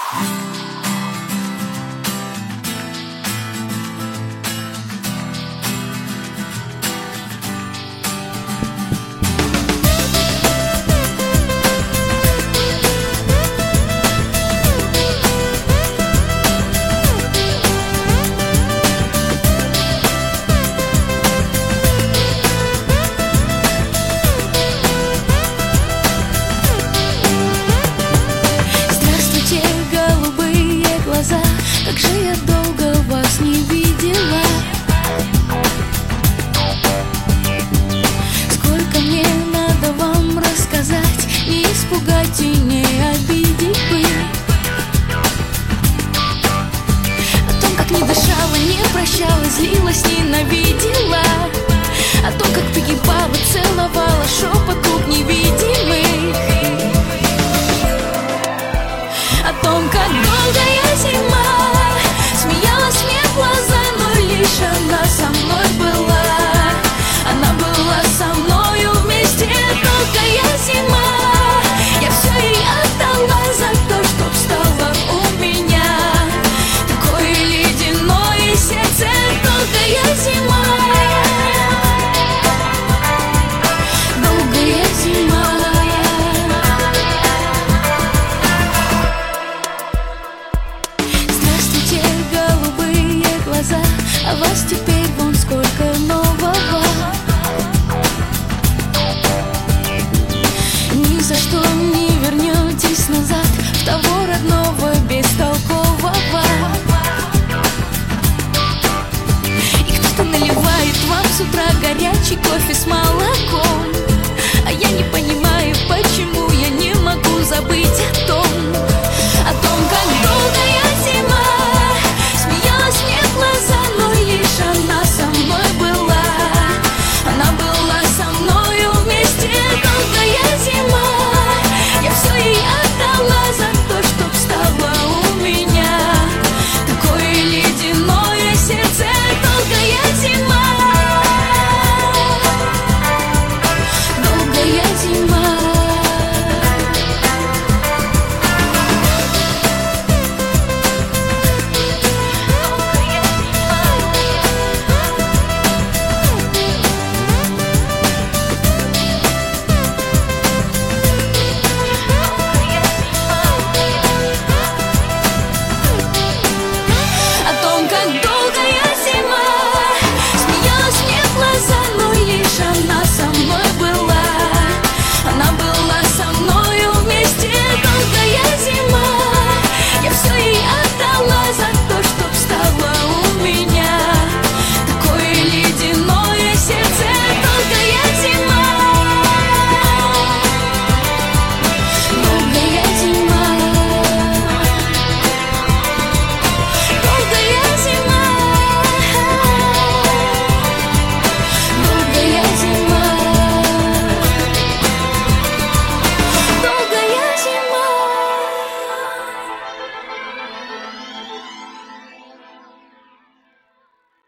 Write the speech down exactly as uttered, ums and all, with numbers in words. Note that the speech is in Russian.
Как же я долго вас не видела. Сколько мне надо вам рассказать, не испугать и не обидеть бы. О том, как не дышала, не прощала, злилась, ненавидела. О том, как погибала, целовала шепот губ невидимых. О том, как